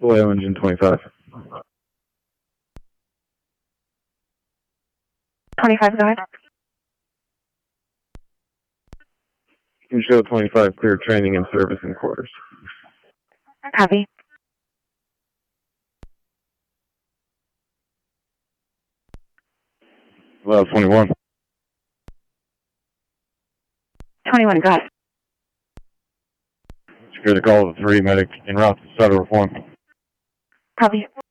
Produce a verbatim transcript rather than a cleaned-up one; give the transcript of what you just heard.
Oil engine twenty-five. twenty-five, go ahead. You can show twenty-five clear training and service in quarters. Copy. Well, twenty-one. twenty-one, go ahead. Secure the call of the three medic en route to Sutter Reform. Copy.